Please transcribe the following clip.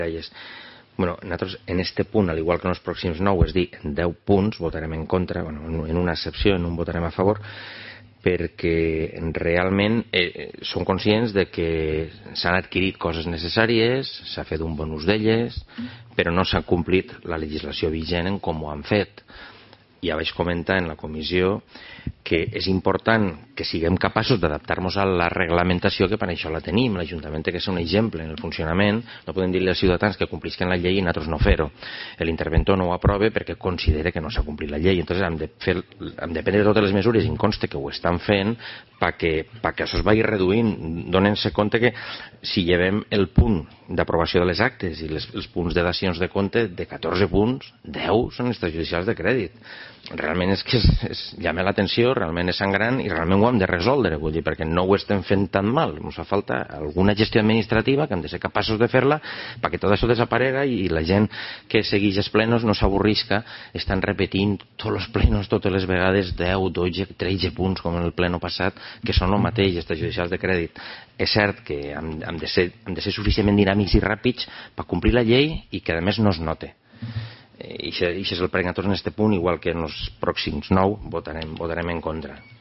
Bueno, nosaltres en este punt, al igual que en els pròxims 9, és dir, en 10 punts votarem en contra, bueno, en una excepció, en un votarem a favor, perquè realment som conscients de que s'han adquirit coses necessàries, s'ha fet un bon ús d'elles, però no s'ha complit la legislació vigent en com ho han fet. Ja vaig comentar en la comissió que és important que siguem capaços d'adaptar-nos a la reglamentació, que per això la tenim. L'Ajuntament té que ser un exemple en el funcionament. No podem dir-li als ciutadans que complisquen la llei i nosaltres no fer-ho. L'interventor no ho aprova perquè considera que no s'ha complit la llei. Entonces hem de prendre totes les mesures, i em consta que ho estan fent, perquè això es vagi reduint. Donen-se compte que si llevem el punt d'aprovació de les actes i els punts de dacions de compte, de 14 punts, 10 són extrajudicials de crèdit. Realment és que llama l'atenció, realment és sangrant i realment ho hem de resoldre, vull dir, perquè no ho estem fent tan mal. Ens fa falta alguna gestió administrativa que hem de ser capaços de fer-la perquè tot això desaparega i la gent que segueix els plenos no s'avorrisca, estan repetint tots els plenos totes les vegades 10, 12, 13 punts com en el pleno passat, que són el mateix, extrajudicials de crèdit. És cert que hem de ser suficientment dinàmics i ràpids per complir la llei i que a més no es note. I això és el prec a tots en aquest punt, igual que en els pròxims 9 votarem en contra.